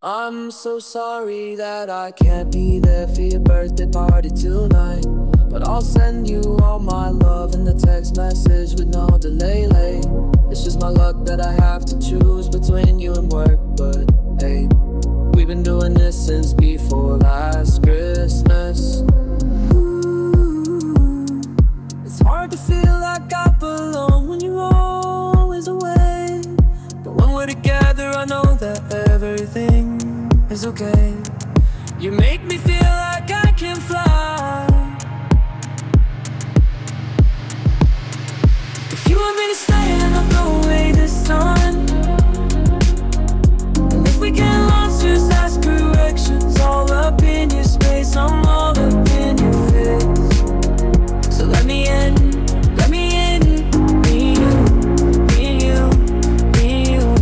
I'm so sorry that I can't be there for your birthday party tonight, but I'll send you all my love in the text message with no delay. It's just my luck that I have to choose between you and work. But hey, we've been doing this since before last Christmas. Ooh, it's hard to feel like I belong when you're always away, but when we're together I know that everything is okay. You make me feel like I can fly. If you want me to stay, then I'll go away this time. And if we get lost, just ask directions. All up in your space, I'm all up in your face. So let me in, let me in. Me and you, me and you, me and you.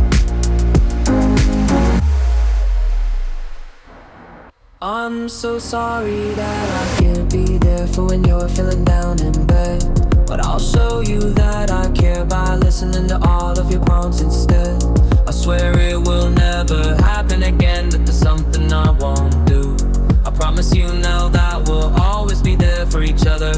I'm so sorry that I can't be there for when you're feeling down in bed, but I'll show you that I care by listening to all of your groans instead. I swear it will never happen again, that there's something I won't do. I promise you now that we'll always be there for each other.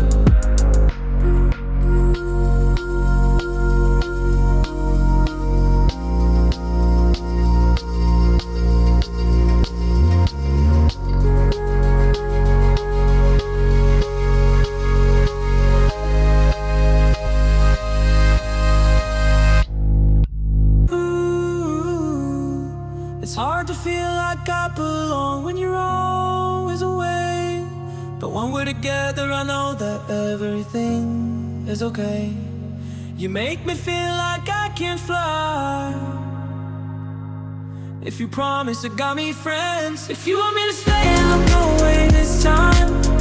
It's hard to feel like I belong when you're always away, but when we're together I know that everything is okay. You make me feel like I can fly. If you promise, you got me friends. If you want me to stay, I'll go away this time.